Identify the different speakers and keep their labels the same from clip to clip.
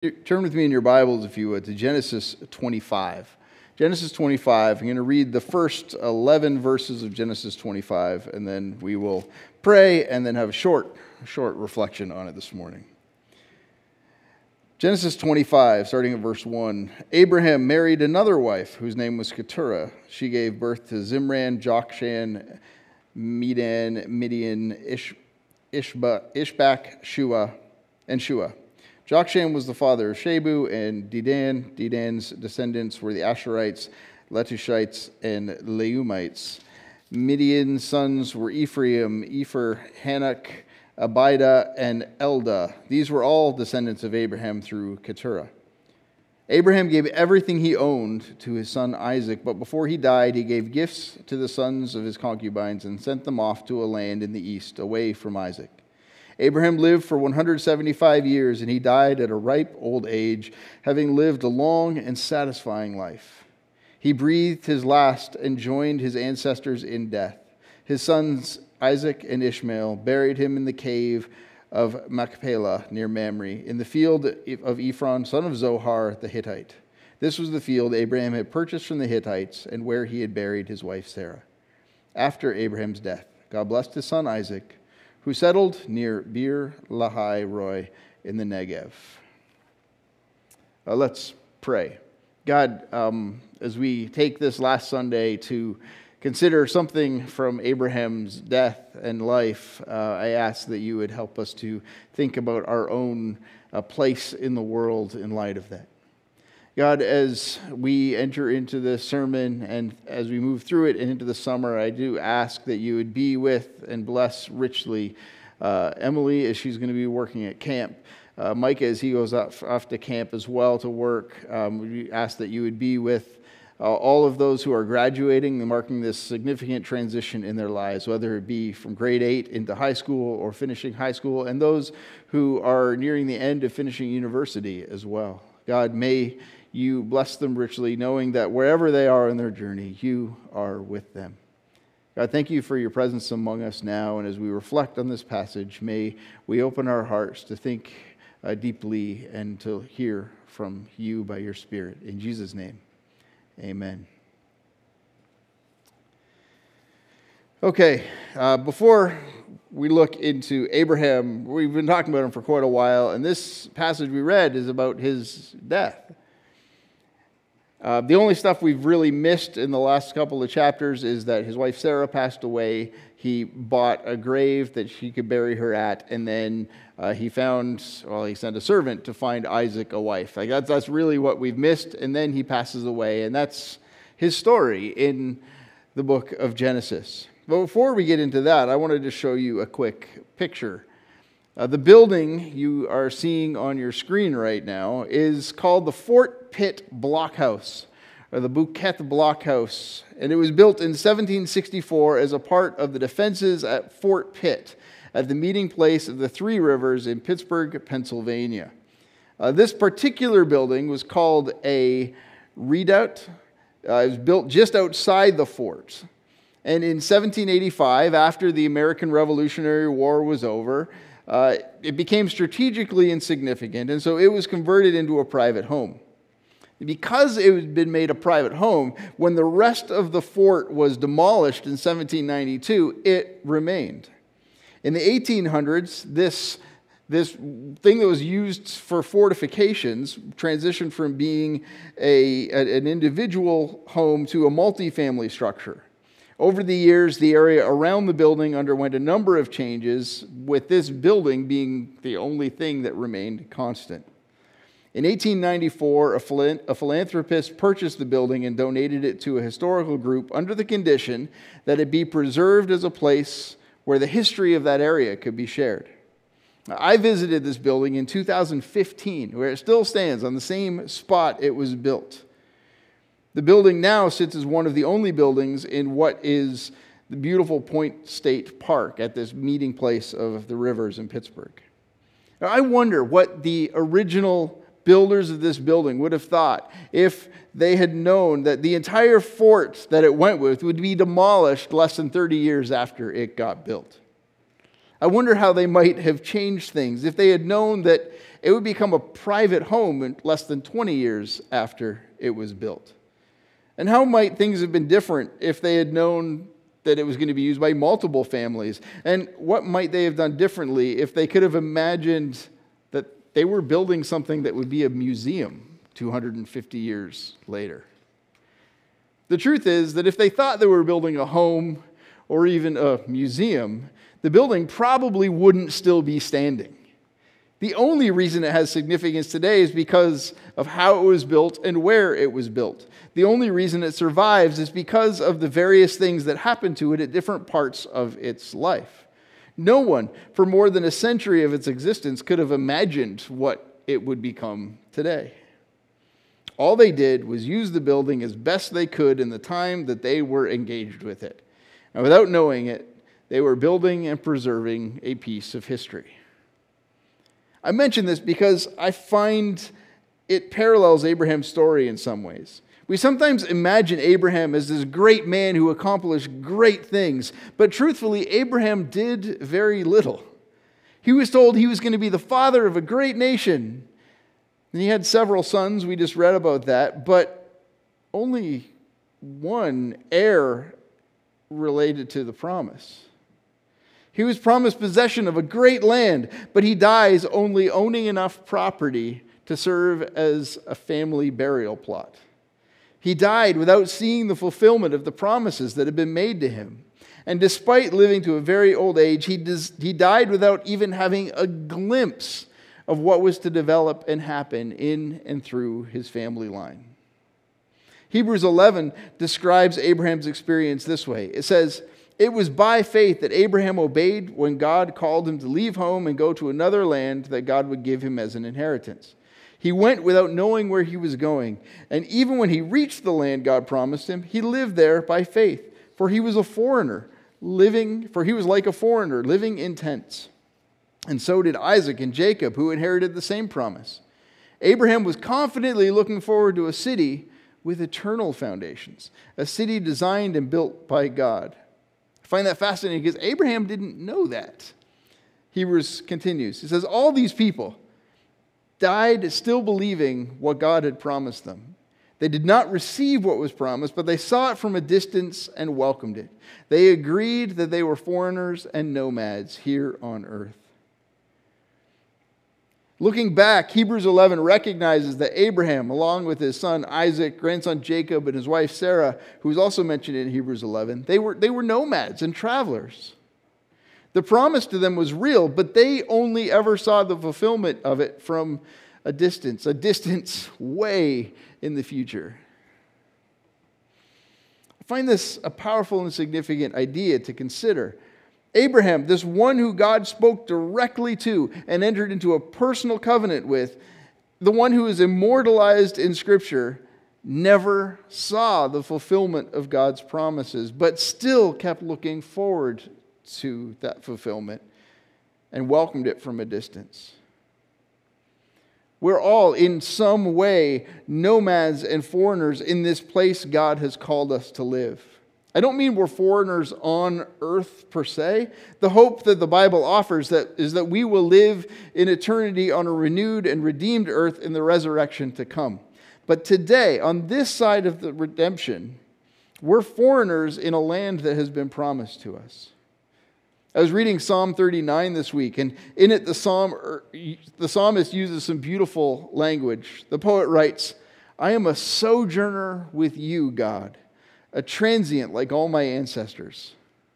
Speaker 1: Turn with me in your Bibles, if you would, to Genesis 25. Genesis 25, I'm going to read the first 11 verses of Genesis 25, and then we will pray and then have a short reflection on it this morning. Genesis 25, starting at verse 1. Abraham married another wife, whose name was Keturah. She gave birth to Zimran, Jokshan, Medan, Midian, Ishbak, Shua, and Shua. Jokshan was the father of Shebu and Dedan. Dedan's descendants were the Asherites, Letushites, and Leumites. Midian's sons were Ephraim, Epher, Hanok, Abida, and Eldah. These were all descendants of Abraham through Keturah. Abraham gave everything he owned to his son Isaac, but before he died, he gave gifts to the sons of his concubines and sent them off to a land in the east, away from Isaac. Abraham lived for 175 years, and he died at a ripe old age, having lived a long and satisfying life. He breathed his last and joined his ancestors in death. His sons Isaac and Ishmael buried him in the cave of Machpelah near Mamre, in the field of Ephron, son of Zohar the Hittite. This was the field Abraham had purchased from the Hittites and where he had buried his wife Sarah. After Abraham's death, God blessed his son Isaac, who settled near Beer Lahai Roi in the Negev. Let's pray. God, as we take this last Sunday to consider something from Abraham's death and life, I ask that you would help us to think about our own place in the world in light of that. God, as we enter into this sermon and as we move through it and into the summer, I do ask that you would be with and bless richly Emily as she's going to be working at camp. Micah as he goes off to camp as well to work. We ask that you would be with all of those who are graduating and marking this significant transition in their lives, whether it be from grade 8 into high school or finishing high school, and those who are nearing the end of finishing university as well. God, may you bless them richly, knowing that wherever they are in their journey, you are with them. God, thank you for your presence among us now, and as we reflect on this passage, may we open our hearts to think deeply and to hear from you by your Spirit. In Jesus' name, amen. Okay, before we look into Abraham, we've been talking about him for quite a while, and this passage we read is about his death. The only stuff we've really missed in the last couple of chapters is that his wife Sarah passed away. He bought a grave that she could bury her at, and then he sent a servant to find Isaac a wife. Like that's really what we've missed, and then he passes away, and that's his story in the book of Genesis. But before we get into that, I wanted to show you a quick picture. The building you are seeing on your screen right now is called the Fort Pitt Blockhouse, or the Bouquet Blockhouse, and it was built in 1764 as a part of the defenses at Fort Pitt, at the meeting place of the Three Rivers in Pittsburgh, Pennsylvania. This particular building was called a redoubt. It was built just outside the fort. And in 1785, after the American Revolutionary War was over, it became strategically insignificant, and so it was converted into a private home. Because it had been made a private home, when the rest of the fort was demolished in 1792, it remained. In the 1800s, this thing that was used for fortifications transitioned from being an individual home to a multifamily structure. Over the years, the area around the building underwent a number of changes, with this building being the only thing that remained constant. In 1894, a philanthropist purchased the building and donated it to a historical group under the condition that it be preserved as a place where the history of that area could be shared. I visited this building in 2015, where it still stands on the same spot it was built. The building now sits as one of the only buildings in what is the beautiful Point State Park at this meeting place of the rivers in Pittsburgh. Now, I wonder what the original builders of this building would have thought if they had known that the entire fort that it went with would be demolished less than 30 years after it got built. I wonder how they might have changed things if they had known that It would become a private home in less than 20 years after it was built. And how might things have been different if they had known that it was going to be used by multiple families? And what might they have done differently if they could have imagined that they were building something that would be a museum 250 years later? The truth is that if they thought they were building a home or even a museum, the building probably wouldn't still be standing. The only reason it has significance today is because of how it was built and where it was built. The only reason it survives is because of the various things that happened to it at different parts of its life. No one, for more than a century of its existence, could have imagined what it would become today. All they did was use the building as best they could in the time that they were engaged with it. And without knowing it, they were building and preserving a piece of history. I mention this because I find it parallels Abraham's story in some ways. We sometimes imagine Abraham as this great man who accomplished great things, but truthfully, Abraham did very little. He was told he was going to be the father of a great nation. And he had several sons, we just read about that, but only one heir related to the promise. He was promised possession of a great land, but he dies only owning enough property to serve as a family burial plot. He died without seeing the fulfillment of the promises that had been made to him. And despite living to a very old age, he died without even having a glimpse of what was to develop and happen in and through his family line. Hebrews 11 describes Abraham's experience this way. It says, "It was by faith that Abraham obeyed when God called him to leave home and go to another land that God would give him as an inheritance. He went without knowing where he was going, and even when he reached the land God promised him, he lived there by faith, for he was like a foreigner living in tents. And so did Isaac and Jacob, who inherited the same promise. Abraham was confidently looking forward to a city with eternal foundations, a city designed and built by God." I find that fascinating because Abraham didn't know that. Hebrews continues. He says, "All these people died still believing what God had promised them. They did not receive what was promised, but they saw it from a distance and welcomed it. They agreed that they were foreigners and nomads here on earth." Looking back, Hebrews 11 recognizes that Abraham, along with his son Isaac, grandson Jacob, and his wife Sarah, who is also mentioned in Hebrews 11, they were nomads and travelers. The promise to them was real, but they only ever saw the fulfillment of it from a distance way in the future. I find this a powerful and significant idea to consider. Abraham, this one who God spoke directly to and entered into a personal covenant with, the one who is immortalized in Scripture, never saw the fulfillment of God's promises, but still kept looking forward to that fulfillment and welcomed it from a distance. We're all, in some way, nomads and foreigners in this place God has called us to live. I don't mean we're foreigners on earth per se. The hope that the Bible offers is that we will live in eternity on a renewed and redeemed earth in the resurrection to come. But today, on this side of the redemption, we're foreigners in a land that has been promised to us. I was reading Psalm 39 this week, and in it the psalmist uses some beautiful language. The poet writes, "I am a sojourner with you, God, a transient like all my ancestors."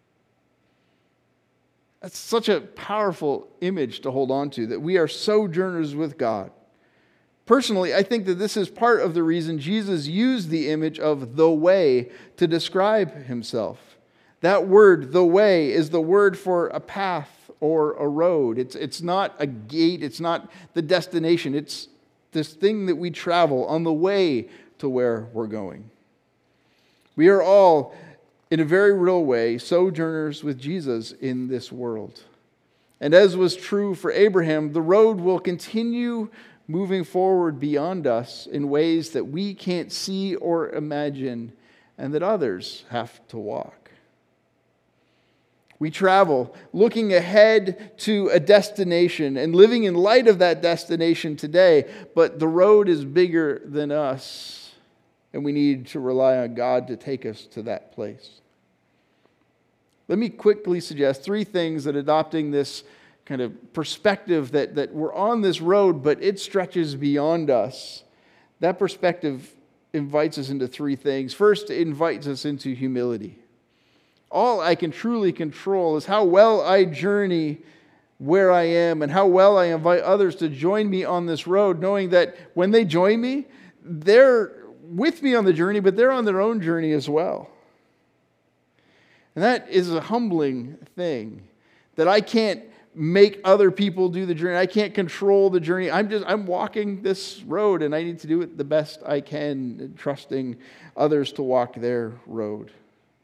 Speaker 1: That's such a powerful image to hold on to, that we are sojourners with God. Personally, I think that this is part of the reason Jesus used the image of the way to describe himself. That word, the way, is the word for a path or a road. It's not a gate, it's not the destination. It's this thing that we travel on the way to where we're going. We are all, in a very real way, sojourners with Jesus in this world. And as was true for Abraham, the road will continue moving forward beyond us in ways that we can't see or imagine and that others have to walk. We travel looking ahead to a destination and living in light of that destination today, but the road is bigger than us, and we need to rely on God to take us to that place. Let me quickly suggest 3 things that adopting this kind of perspective that we're on this road, but it stretches beyond us. That perspective invites us into 3 things. First, it invites us into humility. All I can truly control is how well I journey where I am and how well I invite others to join me on this road, knowing that when they join me, they're with me on the journey, but they're on their own journey as well. And that is a humbling thing, that I can't make other people do the journey. I can't control the journey. I'm walking this road, and I need to do it the best I can, trusting others to walk their road.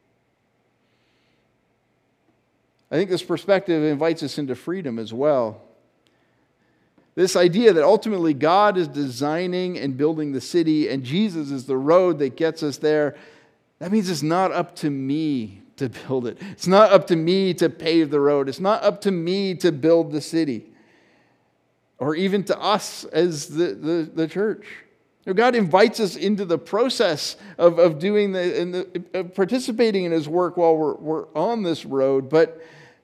Speaker 1: I think this perspective invites us into freedom as well. This idea that ultimately God is designing and building the city, and Jesus is the road that gets us there, that means it's not up to me to build it. It's not up to me to pave the road. It's not up to me to build the city, or even to us as the church. God invites us into the process of doing of participating in His work while we're on this road, but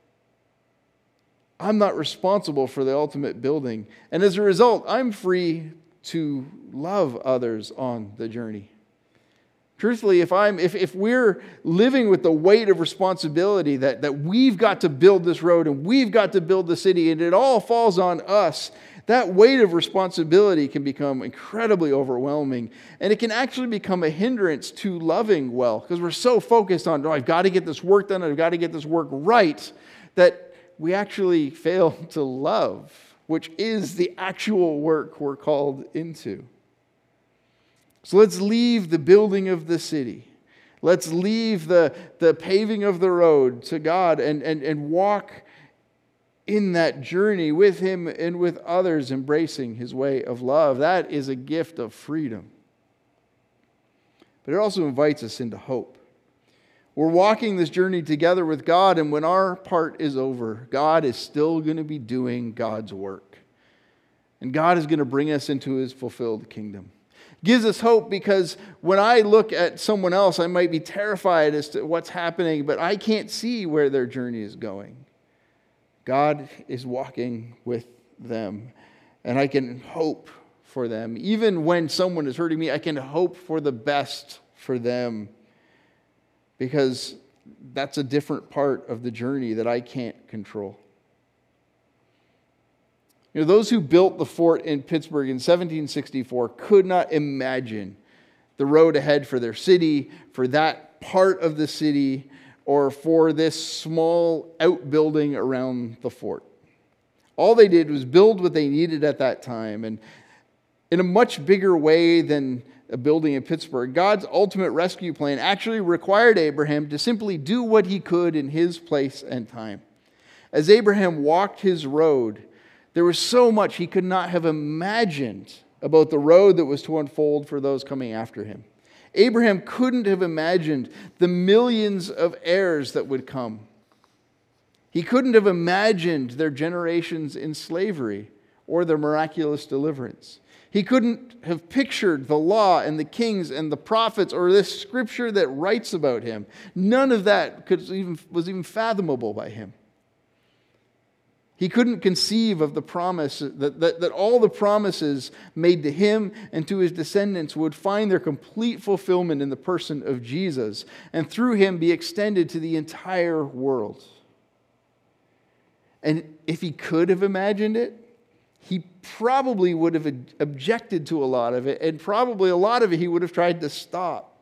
Speaker 1: I'm not responsible for the ultimate building. And as a result, I'm free to love others on the journey. Truthfully, if we're living with the weight of responsibility that we've got to build this road and we've got to build the city and it all falls on us, that weight of responsibility can become incredibly overwhelming, and it can actually become a hindrance to loving well, because we're so focused on, I've got to get this work done, I've got to get this work right, that we actually fail to love, which is the actual work we're called into. So let's leave the building of the city. Let's leave the paving of the road to God and walk in that journey with Him and with others, embracing His way of love. That is a gift of freedom. But it also invites us into hope. We're walking this journey together with God, and when our part is over, God is still going to be doing God's work. And God is going to bring us into His fulfilled kingdom. Gives us hope because when I look at someone else, I might be terrified as to what's happening, but I can't see where their journey is going. God is walking with them, and I can hope for them. Even when someone is hurting me, I can hope for the best for them, because that's a different part of the journey that I can't control. Those who built the fort in Pittsburgh in 1764 could not imagine the road ahead for their city, for that part of the city, or for this small outbuilding around the fort. All they did was build what they needed at that time, and in a much bigger way than a building in Pittsburgh, God's ultimate rescue plan actually required Abraham to simply do what he could in his place and time. As Abraham walked his road, there was so much he could not have imagined about the road that was to unfold for those coming after him. Abraham couldn't have imagined the millions of heirs that would come. He couldn't have imagined their generations in slavery or their miraculous deliverance. He couldn't have pictured the law and the kings and the prophets or this scripture that writes about him. None of that was even fathomable by him. He couldn't conceive of the promise that all the promises made to him and to his descendants would find their complete fulfillment in the person of Jesus, and through him be extended to the entire world. And if he could have imagined it, he probably would have objected to a lot of it, and probably a lot of it he would have tried to stop.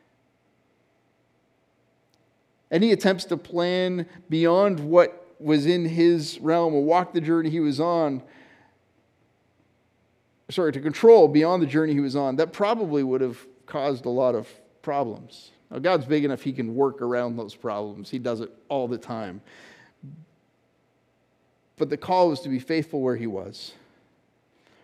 Speaker 1: Any attempts to plan beyond what was in his realm or walk the journey he was on, to control beyond the journey he was on, that probably would have caused a lot of problems. Now, God's big enough he can work around those problems. He does it all the time. But the call was to be faithful where he was.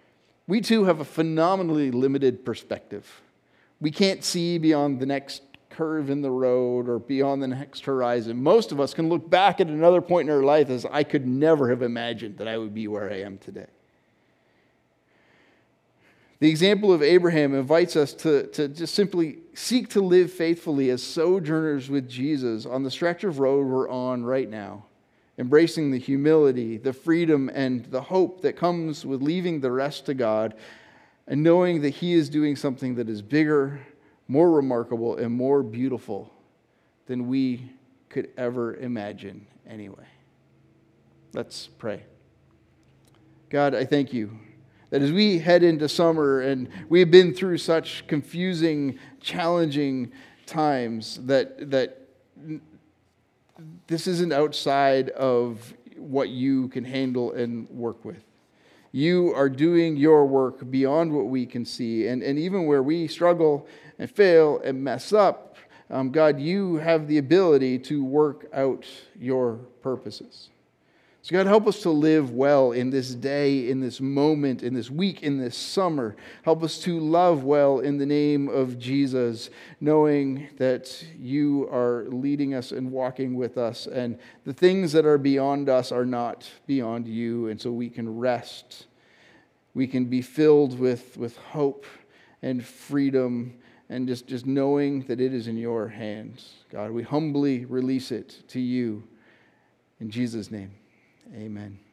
Speaker 1: We too have a phenomenally limited perspective. We can't see beyond the next curve in the road or beyond the next horizon. Most of us can look back at another point in our life as I could never have imagined that I would be where I am today. The example of Abraham invites us to just simply seek to live faithfully as sojourners with Jesus on the stretch of road we're on right now, embracing the humility, the freedom, and the hope that comes with leaving the rest to God and knowing that He is doing something that is bigger, more remarkable, and more beautiful than we could ever imagine anyway. Let's pray. God, I thank you that as we head into summer and we've been through such confusing, challenging times, that this isn't outside of what you can handle and work with. You are doing your work beyond what we can see. And even where we struggle and fail and mess up, God, you have the ability to work out your purposes. So God, help us to live well in this day, in this moment, in this week, in this summer. Help us to love well in the name of Jesus, knowing that you are leading us and walking with us, and the things that are beyond us are not beyond you, and so we can rest. We can be filled with hope and freedom and just knowing that it is in your hands. God, we humbly release it to you. In Jesus' name. Amen.